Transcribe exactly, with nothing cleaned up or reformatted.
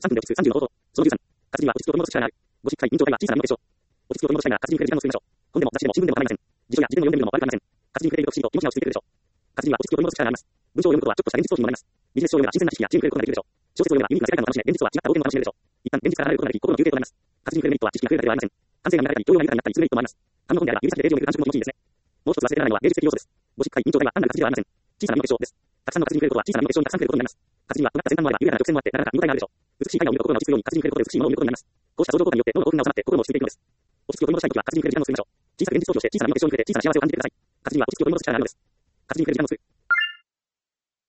さん分で落ち着くさんじゅうの方法。そのじゅうさん。活字には落ち着きを取り戻す力がある。ご失敗、委員長会は小さなものでしょう。落ち着きを取り戻したいなら活字に触れる時間を作りましょう。本でも雑誌でも新聞でも構いません。辞書や自分の読んでみるのも悪くありません。活字に触れていると不思議と気持ちが落ち着いてくるでしょう。活字には落ち着きを取り戻す力があります。文章を読むことはちょっとした現実逃避にもなります。ビジネス書を読めば新鮮な知識や知恵を得ることができるでしょう。小説を読めばユニークな世界観を楽しめ、現実とは違った冒険を楽しめるでしょう。一旦現実から離れることができ、心の休憩となります。活字に触れるメリットは知識が増えるだけではありません。感性が磨かれたり、教養が豊かになったりするメリットもあります。紙の本であれば指先でページをめくる感触も気持ちいいですね。もう一つ忘れられないのは芸術的要素です。ご失敗、委員長会は単なる活字ではありません。小さな身の結晶です。たくさんの活字に触れることは小さな身の結晶にたくさん触れることになります。活字には尖った先端もあれば緩やかな曲線もあって、なかなか見応えがあるでしょう。美しい絵画を見ると心が落ち着くように活字に触れることで美しいものを見ることになります。こうした相乗効果によって脳の興奮が収まって心も落ち着いていくのです。落ち着きを取り戻したいときは活字に触れる時間を作りましょう。小さく現実逃避をして小さな身の結晶に触れて小さな幸せを感じてください。活字には落ち着きを取り戻す力があるのです。活字に触れる時間を作る。